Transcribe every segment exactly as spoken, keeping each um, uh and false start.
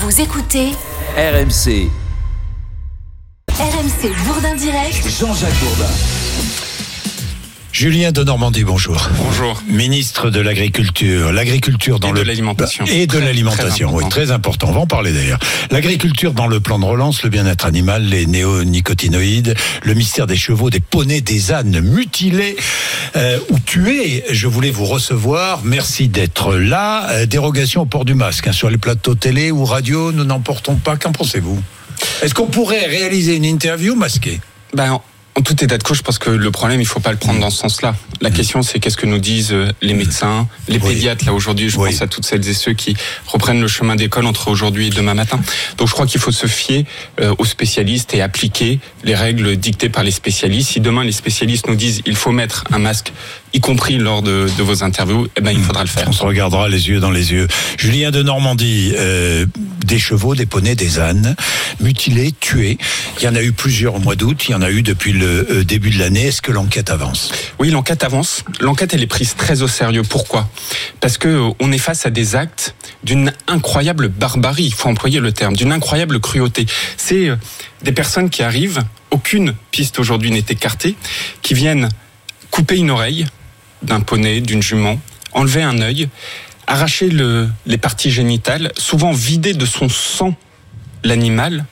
Vous écoutez R M C. R M C Bourdin Direct. Jean-Jacques Bourdin. Julien de Normandie, bonjour. Bonjour. Ministre de l'Agriculture. L'agriculture dans et le... de l'alimentation. Et de très, l'alimentation, très oui, très important. On va en parler d'ailleurs. L'agriculture dans le plan de relance, le bien-être animal, les néonicotinoïdes, le mystère des chevaux, des poneys, des ânes mutilés euh, ou tués. Je voulais vous recevoir. Merci d'être là. Euh, dérogation au port du masque hein, sur les plateaux télé ou radio. Nous n'en portons pas. Qu'en pensez-vous ? Est-ce qu'on pourrait réaliser une interview masquée ? Ben, en tout état de cause, je pense que le problème, il ne faut pas le prendre dans ce sens-là. La mmh. question, c'est qu'est-ce que nous disent les médecins, les oui. pédiatres. Là, aujourd'hui, je oui. pense à toutes celles et ceux qui reprennent le chemin d'école entre aujourd'hui et demain matin. Donc, je crois qu'il faut se fier euh, aux spécialistes et appliquer les règles dictées par les spécialistes. Si demain, les spécialistes nous disent il faut mettre un masque, y compris lors de, de vos interviews, eh ben, il faudra le faire. On se regardera les yeux dans les yeux. Julien de Normandie, euh, des chevaux, des poneys, des ânes, mutilés, tués. Il y en a eu plusieurs au mois d'août, il y en a eu depuis le euh, début de l'année. Est-ce que l'enquête avance ? Oui, l'enquête avance. L'enquête, elle est prise très au sérieux. Pourquoi ? Parce que euh, on est face à des actes d'une incroyable barbarie, il faut employer le terme, d'une incroyable cruauté. C'est euh, des personnes qui arrivent, aucune piste aujourd'hui n'est écartée, qui viennent couper une oreille d'un poney, d'une jument, enlever un œil, arracher le, les parties génitales, souvent vider de son sang l'animal,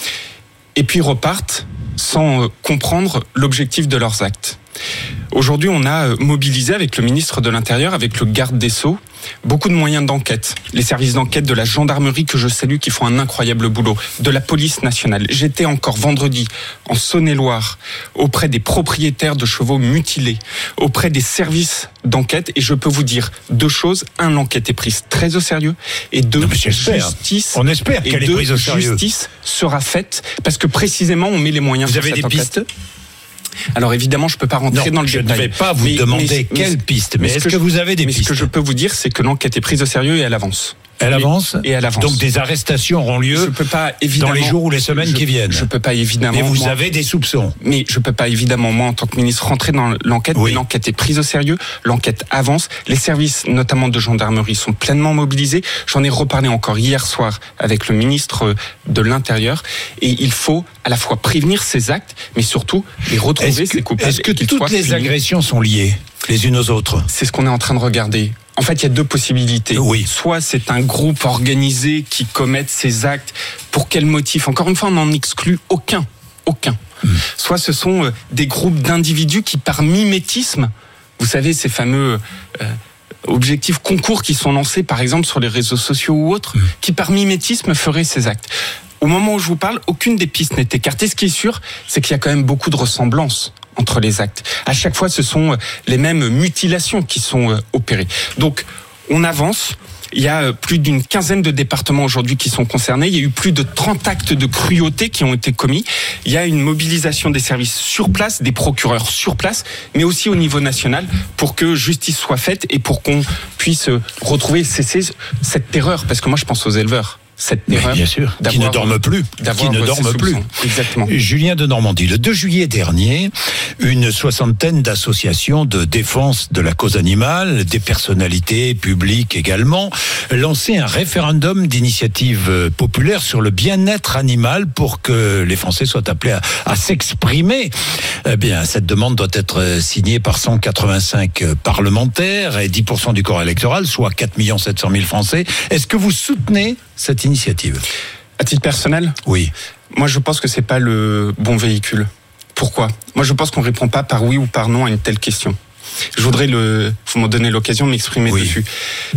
et puis repartent sans euh, comprendre l'objectif de leurs actes. Aujourd'hui, on a mobilisé avec le ministre de l'Intérieur, avec le garde des Sceaux, beaucoup de moyens d'enquête. Les services d'enquête de la gendarmerie que je salue, qui font un incroyable boulot, de la police nationale. J'étais encore vendredi en Saône-et-Loire auprès des propriétaires de chevaux mutilés, auprès des services d'enquête, et je peux vous dire deux choses. Un, l'enquête est prise très au sérieux, et deux, non, justice. On espère qu'elle est prise au sérieux. Justice sera faite parce que précisément on met les moyens. Vous avez des enquête. pistes ? Alors évidemment, je ne peux pas rentrer non, dans le je détail. Je ne vais pas vous mais, demander mais, quelles mais, pistes, mais, mais est-ce que, que vous avez des mais pistes ? Ce que je peux vous dire, c'est que l'enquête est prise au sérieux et elle avance. Elle avance et elle avance. Donc des arrestations auront lieu je peux pas, évidemment, dans les jours ou les semaines je, qui viennent. Je peux pas évidemment. Mais vous moi, avez des soupçons. Mais je peux pas évidemment, moi en tant que ministre, rentrer dans l'enquête. Oui. Mais l'enquête est prise au sérieux, l'enquête avance. Les services, notamment de gendarmerie, sont pleinement mobilisés. J'en ai reparlé encore hier soir avec le ministre de l'Intérieur. Et il faut à la fois prévenir ces actes, mais surtout les retrouver, est-ce que, ces coupables. Est-ce que toutes les finis. agressions sont liées les unes aux autres ? C'est ce qu'on est en train de regarder. En fait, il y a deux possibilités. Oui. Soit c'est un groupe organisé qui commet ces actes. Pour quel motif ? Encore une fois, on n'en exclut aucun. Aucun. Mmh. Soit ce sont des groupes d'individus qui, par mimétisme, vous savez, ces fameux euh, objectifs concours qui sont lancés, par exemple, sur les réseaux sociaux ou autres, mmh. qui, par mimétisme, feraient ces actes. Au moment où je vous parle, aucune des pistes n'est écartée. Ce qui est sûr, c'est qu'il y a quand même beaucoup de ressemblances entre les actes. À chaque fois, ce sont les mêmes mutilations qui sont opérées. Donc, on avance. Il y a plus d'une quinzaine de départements aujourd'hui qui sont concernés. Il y a eu plus de trente actes de cruauté qui ont été commis. Il y a une mobilisation des services sur place, des procureurs sur place, mais aussi au niveau national pour que justice soit faite et pour qu'on puisse retrouver, cesser cette terreur. Parce que moi, je pense aux éleveurs. Cette terreur, bien sûr, qui ne dorment plus, qui ne dorment plus. Exactement. Julien de Normandie, le deux juillet dernier, une soixantaine d'associations de défense de la cause animale, des personnalités publiques également, lançaient un référendum d'initiative populaire sur le bien-être animal pour que les Français soient appelés à, à s'exprimer. Eh bien, cette demande doit être signée par cent quatre-vingt-cinq parlementaires et dix pour cent du corps électoral, soit quatre millions sept cent mille Français. Est-ce que vous soutenez cette initiative ? À titre personnel ? Oui. Moi, je pense que c'est pas le bon véhicule. Pourquoi ? Moi, je pense qu'on répond pas par oui ou par non à une telle question. Je voudrais le, vous m'en donnez l'occasion de m'exprimer oui. dessus.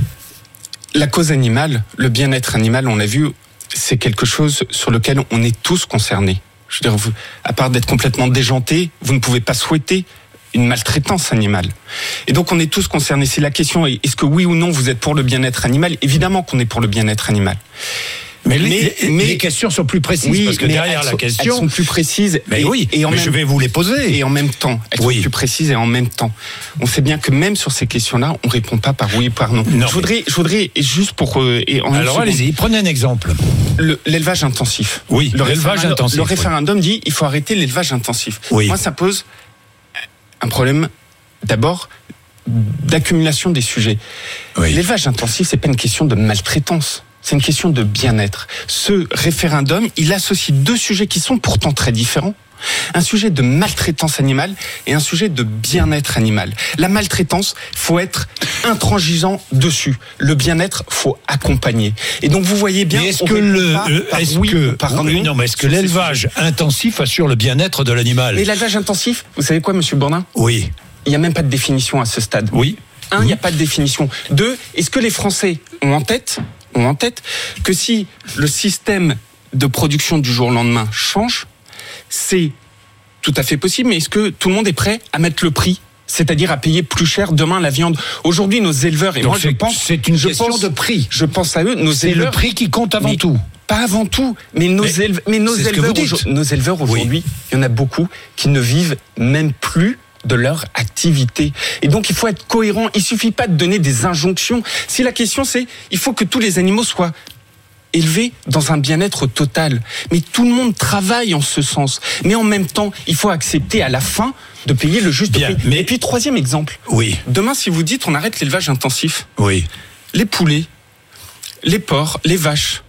La cause animale, le bien-être animal, on l'a vu, c'est quelque chose sur lequel on est tous concernés. Je veux dire, vous, à part d'être complètement déjanté, vous ne pouvez pas souhaiter une maltraitance animale. Et donc on est tous concernés. C'est la question, est-ce que oui ou non vous êtes pour le bien-être animal ? Évidemment qu'on est pour le bien-être animal. Mais, mais, les, mais les questions sont plus précises, oui, parce que derrière la sont, question... Elles sont plus précises. Mais et, oui, et en mais même, je vais vous les poser. Et en même temps, elles oui. sont plus précises et en même temps. On sait bien que même sur ces questions-là, on ne répond pas par oui ou par non. non je, voudrais, je voudrais, juste pour... Et en Alors allez-y, prenez un exemple. Le, l'élevage intensif. Oui, le l'élevage intensif. Le référendum oui. dit qu'il faut arrêter l'élevage intensif. Oui. Moi, ça pose un problème, d'abord, d'accumulation des sujets. Oui. L'élevage intensif, c'est pas une question de maltraitance. C'est une question de bien-être. Ce référendum, il associe deux sujets qui sont pourtant très différents. Un sujet de maltraitance animale et un sujet de bien-être animal. La maltraitance, faut être intransigeant dessus. Le bien-être, faut accompagner. Et donc vous voyez bien. Mais est-ce que le, est-ce oui que, par oui, non, mais est-ce que l'élevage intensif assure le bien-être de l'animal? Mais l'élevage intensif, vous savez quoi, Monsieur Bourdin? Oui. Il n'y a même pas de définition à ce stade. Oui. Un, il n'y a pas de définition. Deux, est-ce que les Français ont en tête, ont en tête que si le système de production du jour au lendemain change, c'est tout à fait possible, mais est-ce que tout le monde est prêt à mettre le prix, c'est-à-dire à payer plus cher demain la viande? Aujourd'hui, nos éleveurs, et Donc moi je c'est, pense... c'est une je question pense, de prix. Je pense à eux, nos C'est éleveurs... le prix qui compte avant mais tout. Pas avant tout, mais nos, Mais éleve, mais nos c'est ce que éleveurs, vous dites. aujourd- nos éleveurs aujourd'hui, Oui. il y en a beaucoup qui ne vivent même plus de leur activité. Et donc il faut être cohérent, il suffit pas de donner des injonctions. Si la question c'est, il faut que tous les animaux soient élevés dans un bien-être total. Mais tout le monde travaille en ce sens. Mais en même temps, il faut accepter à la fin de payer le juste Bien, prix. mais- Et puis troisième exemple. Oui. Demain, si vous dites on arrête l'élevage intensif, Oui. les poulets, les porcs, les vaches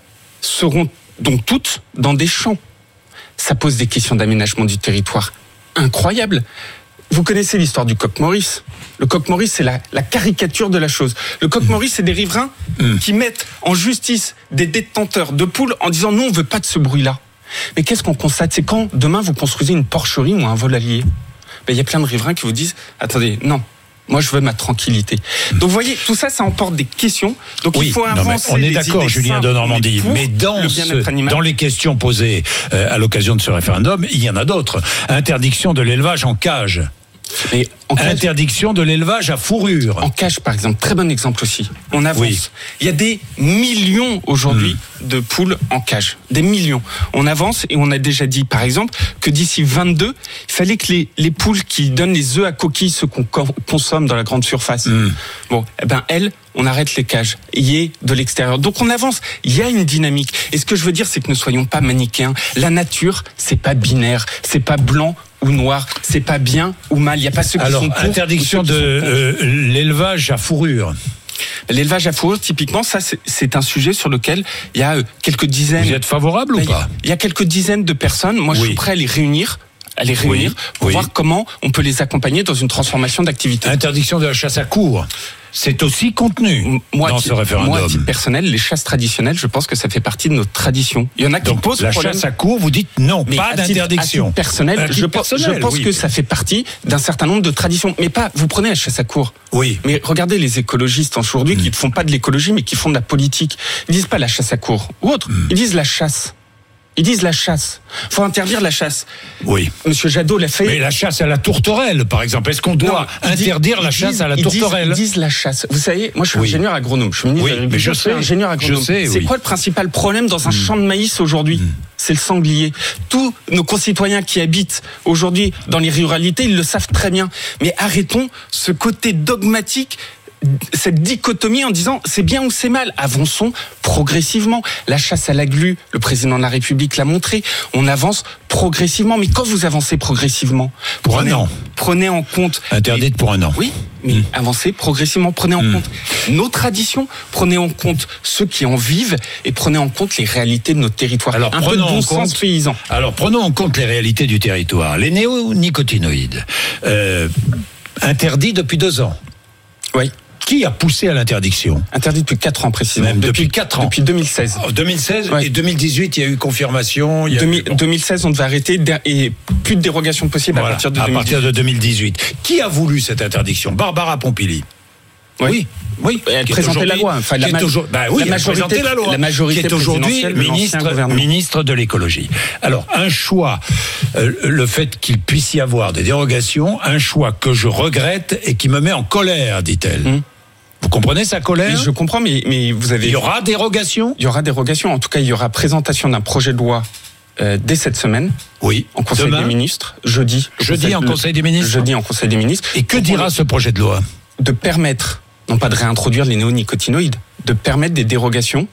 seront donc toutes dans des champs. Ça pose des questions d'aménagement du territoire incroyables. Vous connaissez l'histoire du coq Maurice. Le coq Maurice, c'est la, la caricature de la chose. Le coq Maurice, c'est des riverains Mmh. qui mettent en justice des détenteurs de poules en disant non, on veut pas de ce bruit-là. Mais qu'est-ce qu'on constate? C'est quand demain vous construisez une porcherie ou un volailler, ben, il y a plein de riverains qui vous disent attendez, non. Moi, je veux ma tranquillité. Donc, vous voyez, tout ça, ça emporte des questions. Donc, Oui, il faut non, mais avancer. on est des d'accord, idées Julien simples, de Normandie. pour Mais dans, le ce- bien-être animal. dans les questions posées euh, à l'occasion de ce référendum, il y en a d'autres. Interdiction de l'élevage en cage. Mais en cage, Interdiction de l'élevage à fourrure. en cage, par exemple, très bon exemple aussi. On avance. Oui. Il y a des millions aujourd'hui de poules en cage. Des millions. On avance et on a déjà dit, par exemple, que d'ici vingt-deux, il fallait que les, les poules qui donnent les œufs à coquilles, ceux qu'on co- consomme dans la grande surface, Mm. bon, eh ben, elles, on arrête les cages. Il y ait de l'extérieur. Donc on avance. Il y a une dynamique. Et ce que je veux dire, c'est que ne soyons pas manichéens. La nature, c'est pas binaire. C'est pas blanc ou noir. C'est pas bien ou mal. Il n'y a pas ceux qui Alors, sont pour interdiction ou de ceux qui sont contre. euh, l'élevage à fourrure. L'élevage à fourrure, typiquement, ça, c'est, c'est un sujet sur lequel il y a euh, quelques dizaines. Vous êtes favorable ou Là, il y a- pas? Il y a quelques dizaines de personnes. Moi, je Oui. suis prêt à les réunir, à les réunir Oui, pour oui. voir comment on peut les accompagner dans une transformation d'activité. Interdiction de la chasse à courre. C'est aussi contenu Moi, dans à ce titre- référendum. moi, à titre personnel, les chasses traditionnelles, je pense que ça fait partie de notre tradition. Il y en a qui Donc, posent la problème. chasse à courre, vous dites non, Mais pas à titre- d'interdiction. À titre personnel, À titre je, pense- personnel, je pense oui. que ça fait partie d'un certain nombre de traditions. Mais pas, vous prenez la chasse à courre. Oui. Mais regardez les écologistes aujourd'hui qui ne font pas de l'écologie, mais qui font de la politique. Ils disent pas la chasse à courre ou autre. Ils disent la chasse. Ils disent la chasse. Faut interdire la chasse. Oui. Monsieur Jadot l'a fait. Mais la chasse à la tourterelle, par exemple, est-ce qu'on doit Non, ils disent- interdire la ils chasse disent- à la ils disent- tourterelle? Ils disent la chasse. Vous savez, moi je suis Oui. ingénieur agronome. Je suis ministre Oui, de l'Agriculture, mais je je suis sais, ingénieur agronome. je sais, C'est oui. quoi le principal problème dans un champ de maïs aujourd'hui? C'est le sanglier. Tous nos concitoyens qui habitent aujourd'hui dans les ruralités, ils le savent très bien. Mais arrêtons ce côté dogmatique, cette dichotomie en disant c'est bien ou c'est mal. Avançons progressivement. La chasse à la glu, le président de la République l'a montré. On avance progressivement. Mais quand vous avancez progressivement, Pour un prenez, an. prenez en compte Interdite pour un an. oui, mais avancez progressivement, prenez en Mm. compte nos traditions, prenez en compte ceux qui en vivent et prenez en compte les réalités de notre territoire. Alors, un peu de prenons bon en sens compte- paysan. Alors, prenons en compte les réalités du territoire. Les néonicotinoïdes, euh, interdits depuis deux ans. Oui, Qui a poussé à l'interdiction? interdit depuis quatre ans précisément. Même depuis quatre ans. Depuis deux mille seize. En deux mille seize Ouais. et deux mille dix-huit, il y a eu confirmation. Il y a deux eu- mille- bon, deux mille seize, on devait arrêter der- et plus de dérogation possible voilà, à partir de à deux mille dix-huit. partir de deux mille dix-huit. Qui a voulu cette interdiction? Barbara Pompili. Oui. Oui, oui. Elle Qui est présentait la aujourd'hui- loi. Enfin, la qui est ma- aujourd'hui- bah oui, la elle majorité- présentait la loi. la majorité qui est aujourd'hui présidentielle de l'ancien ministre, gouvernement. ministre de l'écologie. Alors, un choix, euh, le fait qu'il puisse y avoir des dérogations, un choix que je regrette et qui me met en colère, dit-elle. Hum. Vous comprenez sa colère? Mais je comprends, mais, mais vous avez... Il y aura dérogation? Il y aura dérogation. En tout cas, il y aura présentation d'un projet de loi euh, dès cette semaine. Oui. En Conseil Demain? des ministres, jeudi. Jeudi en le- Conseil des ministres? Jeudi en Conseil des ministres. Et que Pour dira ce projet de loi? de permettre, non pas de réintroduire les néonicotinoïdes, de permettre des dérogations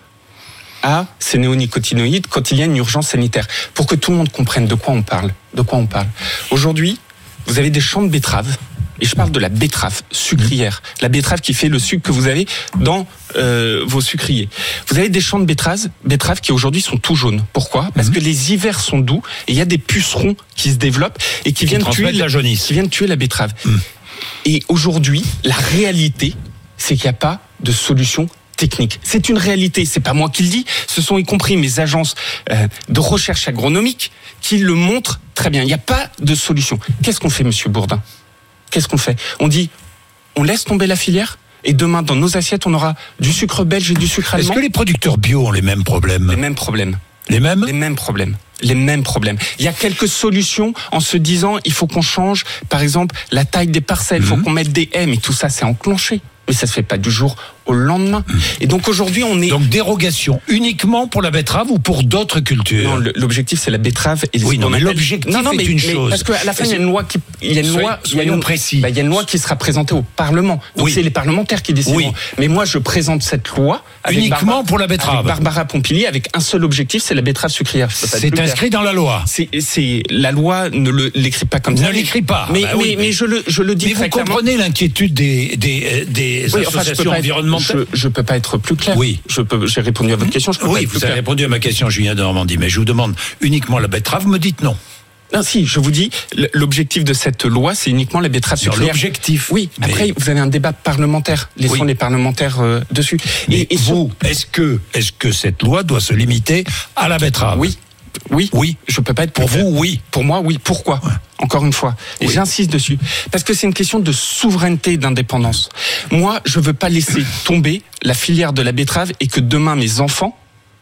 à ces néonicotinoïdes quand il y a une urgence sanitaire, pour que tout le monde comprenne de quoi on parle. De quoi on parle. Aujourd'hui, vous avez des champs de betteraves, Et je parle de la betterave sucrière, la betterave qui fait le sucre que vous avez dans euh, vos sucriers. Vous avez des champs de betteraves, betteraves qui aujourd'hui sont tout jaunes. Pourquoi ? Parce que les hivers sont doux et il y a des pucerons qui se développent et qui, qui viennent tuer la jaunisse. qui viennent tuer la betterave. Mmh. Et aujourd'hui, la réalité, c'est qu'il n'y a pas de solution technique. C'est une réalité, c'est pas moi qui le dis, ce sont y compris mes agences euh, de recherche agronomique qui le montrent très bien. Il n'y a pas de solution. Qu'est-ce qu'on fait, Monsieur Bourdin ? Qu'est-ce qu'on fait ? On dit, on laisse tomber la filière et demain, dans nos assiettes, on aura du sucre belge et du sucre allemand. Est-ce que les producteurs bio ont les mêmes problèmes ? Les mêmes problèmes. Les mêmes ? Les mêmes problèmes. Les mêmes problèmes. Il y a quelques solutions en se disant, il faut qu'on change, par exemple, la taille des parcelles, il faut qu'on mette des haies, mais tout ça, c'est enclenché. Mais ça se fait pas du jour au lendemain. Mmh. Et donc aujourd'hui, on est... Donc dérogation uniquement pour la betterave ou pour d'autres cultures ? Non, l'objectif, c'est la betterave et les Oui, non, mais l'objectif non, non, mais, est une mais, chose. Parce qu'à la fin, il y a une loi qui... Il y a une Soyons, loi... soyons précis. Bah, il y a une loi qui sera présentée au Parlement. Donc oui. C'est les parlementaires qui décideront. Oui. Mais moi, je présente cette loi... Avec uniquement Barbara, pour la betterave. Avec Barbara Pompili, avec un seul objectif, c'est la betterave sucrière. C'est inscrit dans la loi. C'est, c'est, la loi ne le, l'écrit pas comme ne ça. Ne l'écrit pas. Mais, bah, mais, oui, mais, mais je le, je le dis mais très vous comprenez clairement. l'inquiétude des, des, des oui, associations enfin, environnementales. Je, je peux pas être plus clair. Oui. Je peux, j'ai répondu à votre question. Je peux oui, pas être vous plus avez clair. répondu à ma question, Julien de Normandie. Mais je vous demande uniquement la betterave, vous me dites non. Non, si, je vous dis, l'objectif de cette loi, c'est uniquement la betterave sucrière. L'objectif. Oui. Mais... Après, vous avez un débat parlementaire. Laissons oui. les parlementaires euh, dessus. Mais et, et vous, sur... est-ce que, est-ce que cette loi doit se limiter à la betterave ? Oui. Oui. Oui. Je peux pas être pour vous. Oui. Pour moi, oui. Pourquoi ? Ouais. Encore une fois. Et oui. j'insiste dessus. Parce que c'est une question de souveraineté et d'indépendance. Moi, je veux pas laisser tomber la filière de la betterave et que demain, mes enfants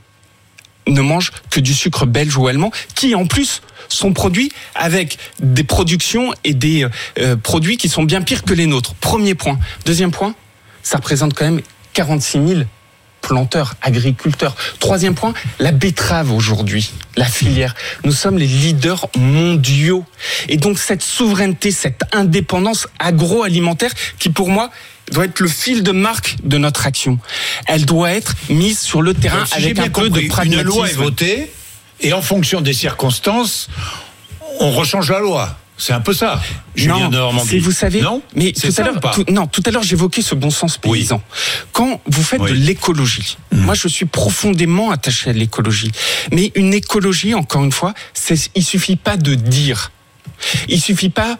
ne mangent que du sucre belge ou allemand, qui en plus sont produits avec des productions et des euh, produits qui sont bien pires que les nôtres. Premier point. Deuxième point, ça représente quand même quarante-six mille planteurs, agriculteurs. Troisième point, la betterave aujourd'hui, la filière. Nous sommes les leaders mondiaux. Et donc cette souveraineté, cette indépendance agroalimentaire qui pour moi doit être le fil de marque de notre action. Elle doit être mise sur le terrain si avec un peu compris, de pragmatisme. Une loi est votée et en fonction des circonstances, on rechange la loi. C'est un peu ça, Julien de Normandie. C'est, vous savez, non, mais c'est tout à l'heure, tout, non, tout à l'heure j'évoquais ce bon sens paysan. Oui. Quand vous faites oui. de l'écologie, mmh. moi je suis profondément attaché à l'écologie. Mais une écologie, encore une fois, c'est, il suffit pas de dire, il suffit pas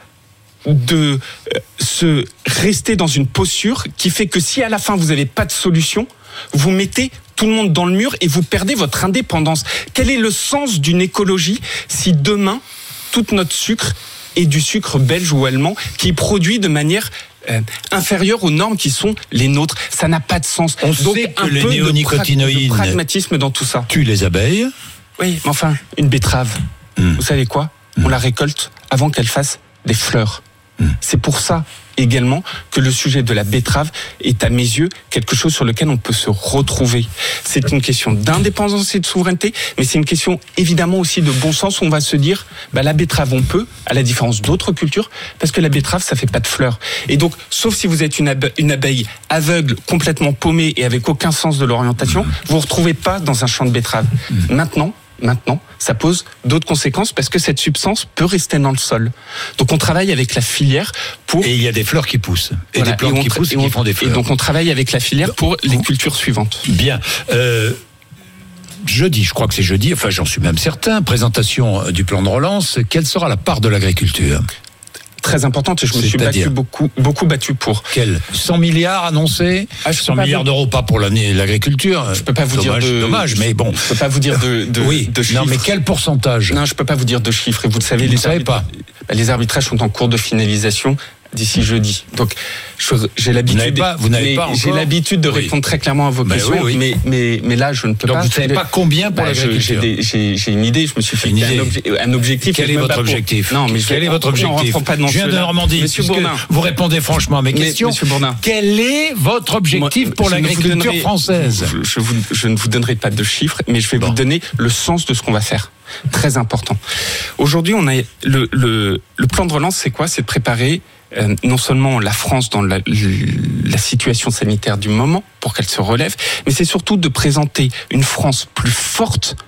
de euh, se rester dans une posture qui fait que si à la fin vous n'avez pas de solution, vous mettez tout le monde dans le mur et vous perdez votre indépendance. Quel est le sens d'une écologie si demain tout notre sucre est du sucre belge ou allemand qui est produit de manière euh, inférieure aux normes qui sont les nôtres? Ça n'a pas de sens. On Donc sait que un les peu néonicotinoïdes de, pra- de pragmatisme dans tout ça. Tuent les abeilles. Oui, mais enfin, une betterave, mmh. vous savez quoi ? mmh. On la récolte avant qu'elle fasse des fleurs. Mmh. C'est pour ça également que le sujet de la betterave est à mes yeux quelque chose sur lequel on peut se retrouver. C'est une question d'indépendance et de souveraineté, mais c'est une question évidemment aussi de bon sens où on va se dire bah la betterave on peut, à la différence d'autres cultures, parce que la betterave ça fait pas de fleurs. Et donc, sauf si vous êtes une, abe- une abeille aveugle, complètement paumée et avec aucun sens de l'orientation, vous vous retrouvez pas dans un champ de betterave. Mmh. Maintenant, Maintenant, ça pose d'autres conséquences parce que cette substance peut rester dans le sol. Donc on travaille avec la filière pour... Et il y a des fleurs qui poussent. Et voilà. des plantes et qui tra- poussent et, on... qui font des fleurs. Et donc on travaille avec la filière pour les cultures suivantes. Bien. Euh... Jeudi, je crois que c'est jeudi, enfin j'en suis même certain, présentation du plan de relance. Quelle sera la part de l'agriculture ? Très importante et je me suis battu beaucoup, beaucoup battu pour. Quel cent milliards annoncés ah, cent milliards vous... d'euros pas pour l'année l'agriculture. Je peux pas vous dommage, dire de. Dommage, mais bon. Je peux pas vous dire de. de oui. De chiffres. Non, mais quel pourcentage ? Non, je peux pas vous dire de chiffres. Et vous le savez, vous les ne savez pas. Les arbitrages sont en cours de finalisation d'ici jeudi. Donc, je, j'ai l'habitude. Vous n'avez pas, vous n'avez pas encore. J'ai l'habitude de oui. répondre très clairement à vos bah questions, oui, oui. mais mais mais là, je ne peux Donc pas. Donc, vous ne savez pas combien pour bah, l'agriculture. J'ai, j'ai, j'ai une idée. Je me suis fait une idée. Un, obje, un objectif. Quel est votre objectif ? Non, mais quel est votre objectif ? Je viens de Normandie. Monsieur Bourdin, vous répondez franchement à mes questions. Monsieur Bourdin, quel est votre objectif Moi, pour l'agriculture française ? je, je, vous, je ne vous donnerai pas de chiffres, mais je vais bon. vous donner le sens de ce qu'on va faire. Très important. Aujourd'hui, on a le le le plan de relance. C'est quoi ? C'est de préparer Euh, non seulement la France dans la, la situation sanitaire du moment pour qu'elle se relève, mais c'est surtout de présenter une France plus forte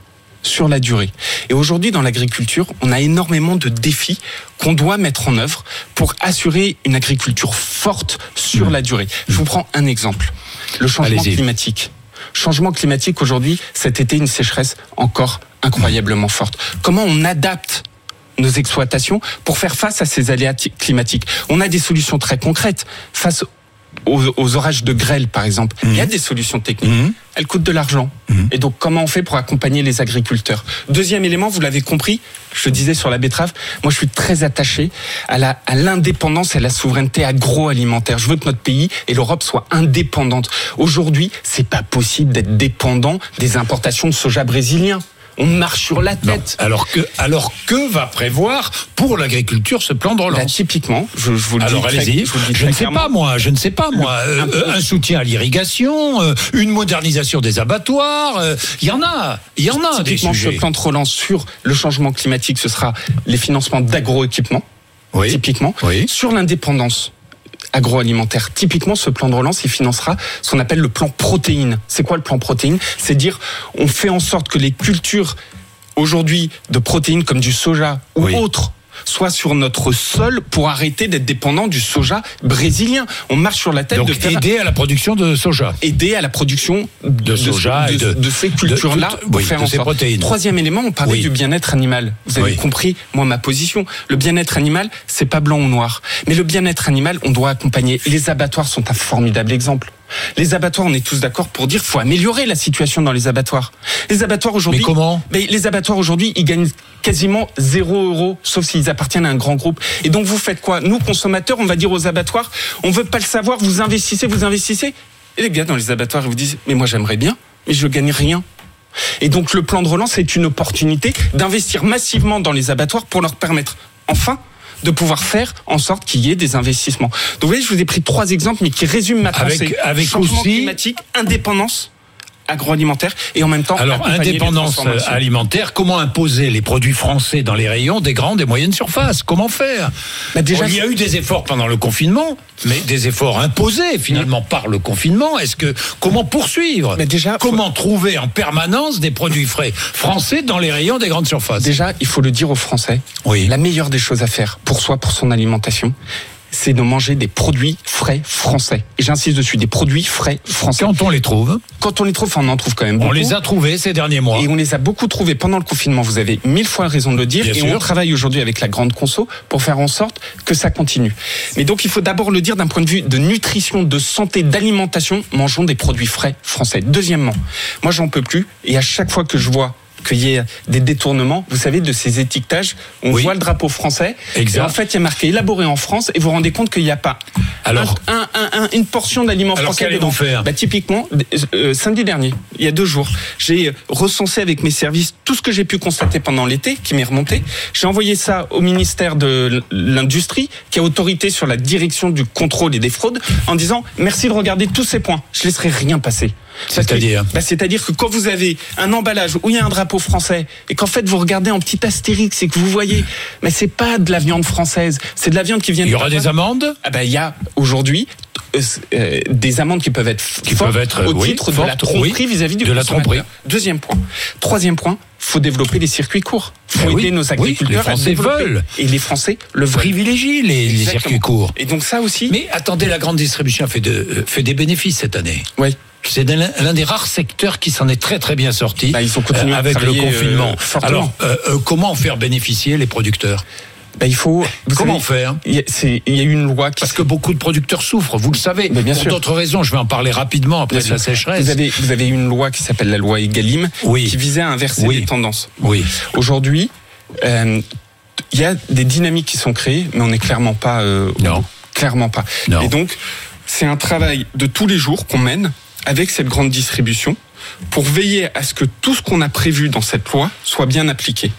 sur la durée. Et aujourd'hui, dans l'agriculture, on a énormément de défis qu'on doit mettre en œuvre pour assurer une agriculture forte sur mmh. la durée. Je vous prends un exemple. Le changement Allez-y. climatique. Changement climatique aujourd'hui, cet été, une sécheresse encore incroyablement forte. Comment on adapte nos exploitations pour faire face à ces aléas climatiques? On a des solutions très concrètes face aux, aux orages de grêle, par exemple. Mmh. Il y a des solutions techniques. Mmh. Elles coûtent de l'argent. Mmh. Et donc, comment on fait pour accompagner les agriculteurs? Deuxième élément, vous l'avez compris, je le disais sur la betterave, moi je suis très attaché à, la, à l'indépendance et à la souveraineté agroalimentaire. Je veux que notre pays et l'Europe soient indépendantes. Aujourd'hui, c'est pas possible d'être dépendant des importations de soja brésilien. On marche sur la tête. Non. Alors que, alors que va prévoir pour l'agriculture ce plan de relance? Là, typiquement, je, je vous le dis. Alors très, allez-y. Je, vous le dis je très ne sais clairement. pas moi. Je ne sais pas moi. Euh, un, un soutien à l'irrigation, euh, une modernisation des abattoirs. Il euh, y en a. Il y en a des Typiquement, sujets. ce plan de relance sur le changement climatique, ce sera les financements d'agroéquipements. Oui. Typiquement. Oui. Sur l'indépendance agroalimentaire. Typiquement, ce plan de relance, il financera ce qu'on appelle le plan protéines. C'est quoi le plan protéines? C'est dire, on fait en sorte que les cultures aujourd'hui de protéines comme du soja ou oui. autres soient sur notre sol pour arrêter d'être dépendant du soja brésilien. On marche sur la tête. Donc de faire aider à la production de soja. Aider à la production de, de soja de, et de, de, de ces cultures-là de, de, pour oui, faire de en ces sorte. protéines. Troisième élément, on parlait oui. du bien-être animal. Vous avez oui. compris, moi, ma position. Le bien-être animal, c'est pas blanc ou noir. Mais le bien-être animal, on doit accompagner. Et les abattoirs sont un formidable exemple. Les abattoirs, on est tous d'accord pour dire qu'il faut améliorer la situation dans les abattoirs. Les abattoirs aujourd'hui... Mais comment ? Mais les abattoirs aujourd'hui, ils gagnent quasiment zéro euro, sauf s'ils appartiennent à un grand groupe. Et donc vous faites quoi ? Nous, consommateurs, on va dire aux abattoirs, on veut pas le savoir, vous investissez, vous investissez. Et les gars dans les abattoirs, ils vous disent, mais moi j'aimerais bien, mais je gagne rien. Et donc le plan de relance est une opportunité d'investir massivement dans les abattoirs pour leur permettre, enfin, de pouvoir faire en sorte qu'il y ait des investissements. Donc vous voyez, je vous ai pris trois exemples, mais qui résument ma pensée. Avec, avec changement aussi... climatique, indépendance agroalimentaire et en même temps alors indépendance alimentaire. Comment imposer les produits français dans les rayons des grandes et moyennes surfaces? Comment faire? Bah déjà, il y a eu des efforts pendant le confinement, mais des efforts imposés finalement mmh. par le confinement. Est-ce que comment poursuivre? bah déjà, comment faut... trouver en permanence des produits frais français dans les rayons des grandes surfaces? Déjà, il faut le dire aux Français. Oui. La meilleure des choses à faire pour soi, pour son alimentation, c'est de manger des produits frais français. Et j'insiste dessus, des produits frais français. Quand on les trouve Quand on les trouve, enfin, on en trouve quand même beaucoup. On les a trouvés ces derniers mois. Et on les a beaucoup trouvés pendant le confinement, vous avez mille fois raison de le dire. Bien et sûr. on travaille aujourd'hui avec la grande conso pour faire en sorte que ça continue. Mais donc il faut d'abord le dire d'un point de vue de nutrition, de santé, d'alimentation, mangeons des produits frais français. Deuxièmement, moi j'en peux plus, et à chaque fois que je vois qu'il y ait des détournements, vous savez, de ces étiquetages, on oui. voit le drapeau français, exact. Et en fait il y a marqué élaboré en France, et vous vous rendez compte qu'il n'y a pas alors, un, un, un, une portion d'aliments alors français dedans. Faire bah, typiquement, euh, samedi dernier, il y a deux jours, j'ai recensé avec mes services tout ce que j'ai pu constater pendant l'été, qui m'est remonté. J'ai envoyé ça au ministère de l'Industrie, qui a autorité sur la direction du contrôle et des fraudes, en disant merci de regarder tous ces points. Je laisserai rien passer. C'est-à-dire bah, C'est-à-dire que quand vous avez un emballage où il y a un drapeau français et qu'en fait vous regardez en petit astérix et que vous voyez, mais c'est pas de la viande française, c'est de la viande qui vient. Il y aura de des amendes. Ah bah il y a aujourd'hui euh, euh, des amendes qui peuvent être qui fortes peuvent être au oui, titre fortes, de la tromperie oui, vis-à-vis du de la consommateur. tromperie. Deuxième point. Troisième point. Faut développer les circuits courts. Faut eh aider oui, nos agriculteurs oui, les Français à développer. veulent. Et les Français le veulent. Privilégient les, les circuits courts. Et donc ça aussi. Mais attendez, la grande distribution fait, de, fait des bénéfices cette année. Oui. C'est l'un, l'un des rares secteurs qui s'en est très très bien sorti bah, ils ont continué euh, avec à le confinement. Euh, Alors, euh, euh, comment faire bénéficier les producteurs? Bah, il faut. Comment savez, faire? Il y, a, c'est, il y a une loi qui. Parce que beaucoup de producteurs souffrent, vous le savez. Mais bien pour sûr. d'autres raisons, je vais en parler rapidement après bien de la sûr. sécheresse. Vous avez, vous avez une loi qui s'appelle la loi Egalim, oui. qui visait à inverser oui. les tendances. Oui. Aujourd'hui, euh, il y a des dynamiques qui sont créées, mais on n'est clairement pas. Euh, non. Clairement pas. Non. Et donc, c'est un travail de tous les jours qu'on mène avec cette grande distribution pour veiller à ce que tout ce qu'on a prévu dans cette loi soit bien appliqué.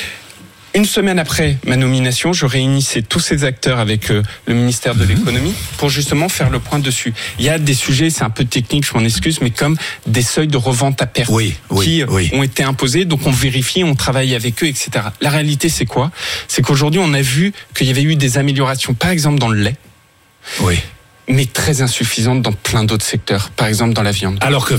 Une semaine après ma nomination, je réunissais tous ces acteurs avec euh, le ministère de l'économie pour justement faire le point dessus. Il y a des sujets, c'est un peu technique, je m'en excuse, mais comme des seuils de revente à perte oui, oui, qui oui. ont été imposés, donc on vérifie, on travaille avec eux, et cetera. La réalité, c'est quoi ? C'est qu'aujourd'hui, on a vu qu'il y avait eu des améliorations, par exemple dans le lait. Oui. Mais très insuffisantes dans plein d'autres secteurs, par exemple dans la viande. Alors que faire ?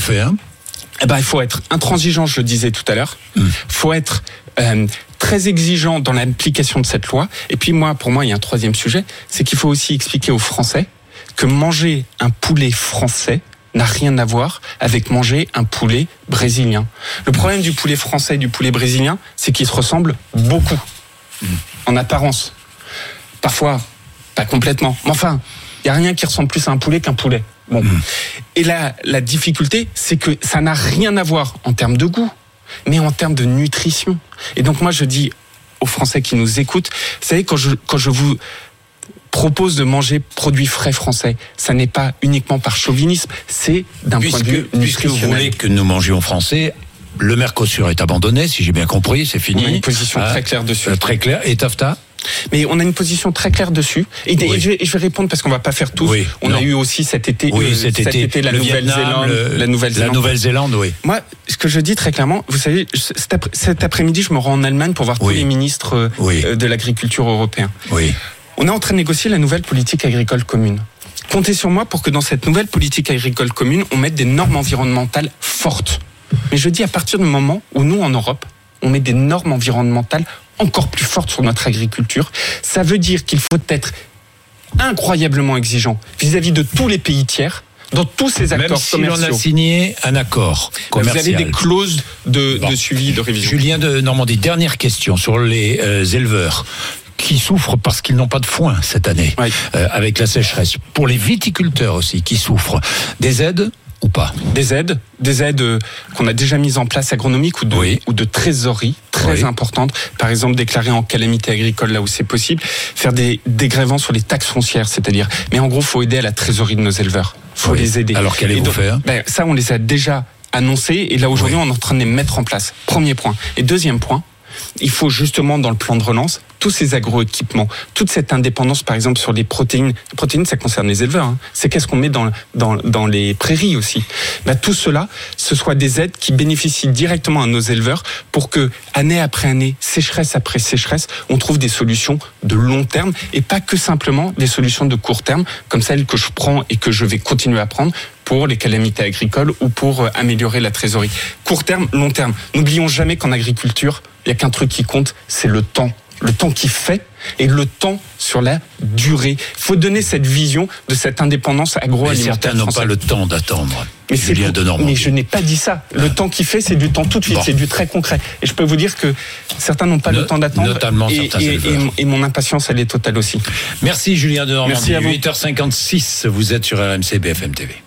eh ben, il faut être intransigeant, je le disais tout à l'heure. Il mmh. faut être euh, très exigeant dans l'application de cette loi. Et puis moi, pour moi, il y a un troisième sujet, c'est qu'il faut aussi expliquer aux Français que manger un poulet français n'a rien à voir avec manger un poulet brésilien. Le problème du poulet français et du poulet brésilien, c'est qu'ils se ressemblent beaucoup, mmh. en apparence. Parfois, pas complètement. Mais enfin, il n'y a rien qui ressemble plus à un poulet qu'un poulet. Bon. Mmh. Et la, la difficulté, c'est que ça n'a rien à voir en termes de goût, mais en termes de nutrition. Et donc moi, je dis aux Français qui nous écoutent, vous savez, quand je, quand je vous propose de manger produits frais français, ça n'est pas uniquement par chauvinisme, c'est d'un puisque, point de vue nutritionnel. Puisque vous voulez que nous mangions français, le Mercosur est abandonné, si j'ai bien compris, c'est fini. On a une position ah, très claire dessus. Euh, très claire. Et Tafta ? Mais on a une position très claire dessus. Et, oui. et, je, vais, et je vais répondre parce qu'on va pas faire tous. Oui, on non. a eu aussi cet été, oui, euh, cet, cet été, été la Nouvelle-Zélande. Le, la Nouvelle-Zélande. La Nouvelle-Zélande, oui. Moi, ce que je dis très clairement, vous savez, cet, après, cet après-midi, je me rends en Allemagne pour voir oui. tous les ministres oui. euh, de l'agriculture européens. Oui. On est en train de négocier la nouvelle politique agricole commune. Comptez sur moi pour que dans cette nouvelle politique agricole commune, on mette des normes environnementales fortes. Mais je dis à partir du moment où nous, en Europe, on met des normes environnementales encore plus fortes sur notre agriculture, ça veut dire qu'il faut être incroyablement exigeant vis-à-vis de tous les pays tiers, dans tous ces accords Même si commerciaux. Même si on a signé un accord commercial. Vous avez des clauses de, bon. de suivi, de révision. Julien de Normandie, dernière question sur les euh, éleveurs qui souffrent parce qu'ils n'ont pas de foin cette année, oui. euh, avec la sécheresse. Pour les viticulteurs aussi qui souffrent, des aides ou pas ? Des aides, des aides euh, qu'on a déjà mises en place agronomiques ou de, oui. ou de trésorerie très oui. importantes. Par exemple, déclarer en calamité agricole là où c'est possible, faire des dégrèvements sur les taxes foncières, c'est-à-dire. Mais en gros, faut aider à la trésorerie de nos éleveurs. Faut oui. les aider. Alors qu'allez-vous faire ? Ben, ça, on les a déjà annoncés et là aujourd'hui, oui. on est en train de les mettre en place. Premier point. Et deuxième point, il faut justement dans le plan de relance tous ces agroéquipements, toute cette indépendance par exemple sur les protéines. Les protéines, ça concerne les éleveurs. Hein. C'est qu'est-ce qu'on met dans, dans, dans les prairies aussi. Bah, tout cela, ce soit des aides qui bénéficient directement à nos éleveurs pour que, année après année, sécheresse après sécheresse, on trouve des solutions de long terme et pas que simplement des solutions de court terme comme celles que je prends et que je vais continuer à prendre pour les calamités agricoles ou pour améliorer la trésorerie. Court terme, long terme. N'oublions jamais qu'en agriculture, il n'y a qu'un truc qui compte, c'est le temps. Le temps qui fait et le temps sur la durée. Il faut donner cette vision de cette indépendance agroalimentaire. Mais certains n'ont pas le temps d'attendre. Mais, Julien de Normandie. Mais je n'ai pas dit ça. Le ah. temps qui fait, c'est du temps tout de suite, bon. c'est du très concret. Et je peux vous dire que certains n'ont pas no, le temps d'attendre. Notamment et, certains et, éleveurs. Et, et mon impatience, elle est totale aussi. Merci Julien de Normandie. Merci à vous. huit heures cinquante-six, vous êtes sur R M C B F M T V.